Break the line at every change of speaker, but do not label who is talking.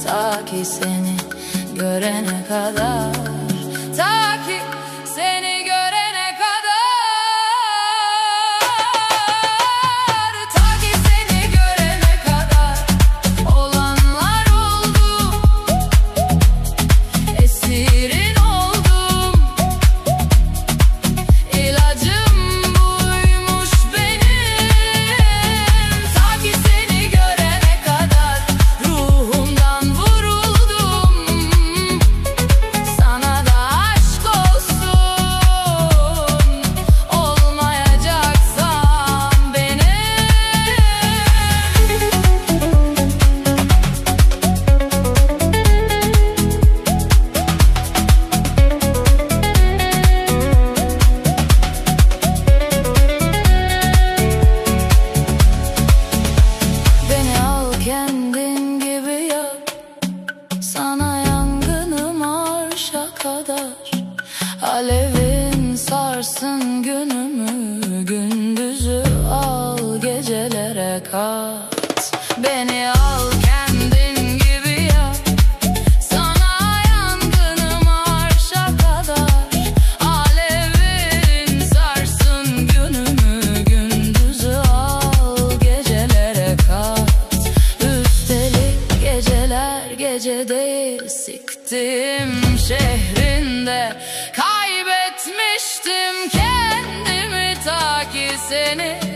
Ta ki seni görene kadar, ta ki seni görene kadar, ta ki seni görene kadar olanlar oldu. Esirin oldum, ilacım buymuş benim. Ta ki seni görene kadar ruhumdan vuruldum. Sana da aşk olsun, olmayacaksan benim. Beni al kendin gibi yap, sana yangınım arşa kadar. Alevin sarsın günümü, gündüzü al gecelere kat. Beni al kendin gibi yap, sana yangınım arşa kadar. Alevin sarsın günümü, gündüzü al gecelere kat. Üstelik geceler gece değil, siktim şehrinde kaybetmiştim kendimi. Ta ki seni